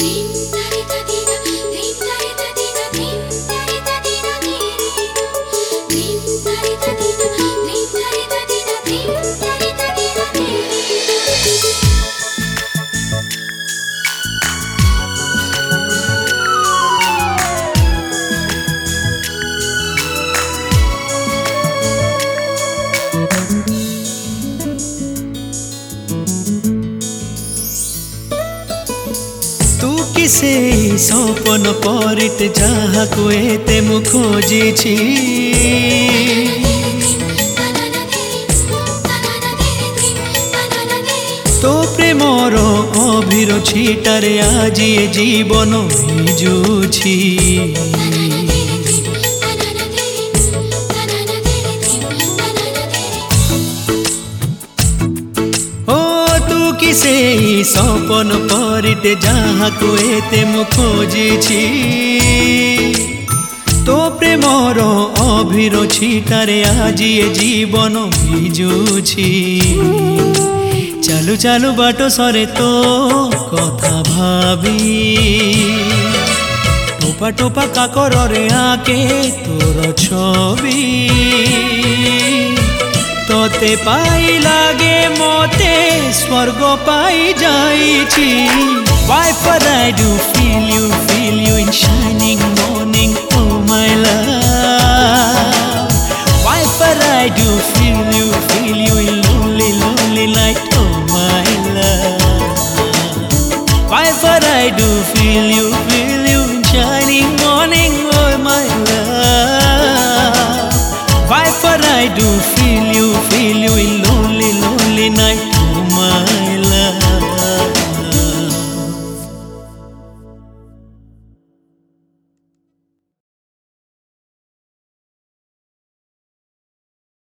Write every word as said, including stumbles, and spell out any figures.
से सपन परिते जहाको एते मु खोजिछि तो प्रेमर अभिर छिटारे आज ए जीवन भिजुछि से सपन परिते जहाको एते मु खोजिछि तो प्रेमर अभिर छिटारे आज ए जीवन भिजुछि चालू चालू बाटो सरे तो कथा भाबी टोपा टोपा काकर रे आके तोर छवि तोते पाई लागे मोते स्वर्ग पाई जाइछि Why for I do feel you, feel you in shining morning, oh my love. Why for I do feel you, feel you in lonely, lonely night, oh my love. Why for I do feel you, feel you in shining morning, oh my love. Why for I do feel you, feel you in lonely, lonely night.